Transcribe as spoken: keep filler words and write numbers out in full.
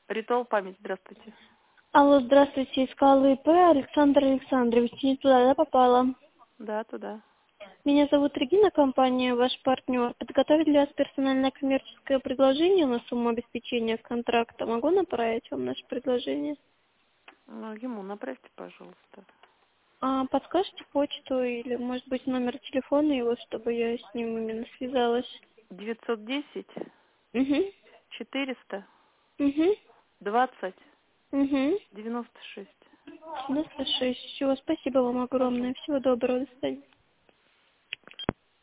Ритуал память, здравствуйте. Алло, здравствуйте, искала ИП Александр Александрович. Не туда, да, попала? Да, туда. Меня зовут Регина, компания «Ваш партнер». Подготовить для вас персональное коммерческое предложение на сумму обеспечения контракта. Могу направить вам наше предложение? Ну, ему направьте, пожалуйста. А подскажете почту или, может быть, номер телефона его, чтобы я с ним именно связалась? девятьсот десять Угу. четыреста Угу. двадцать Угу. девяносто шесть. девяносто шесть. Все, спасибо вам огромное. Пожалуйста. Всего доброго. До свидания.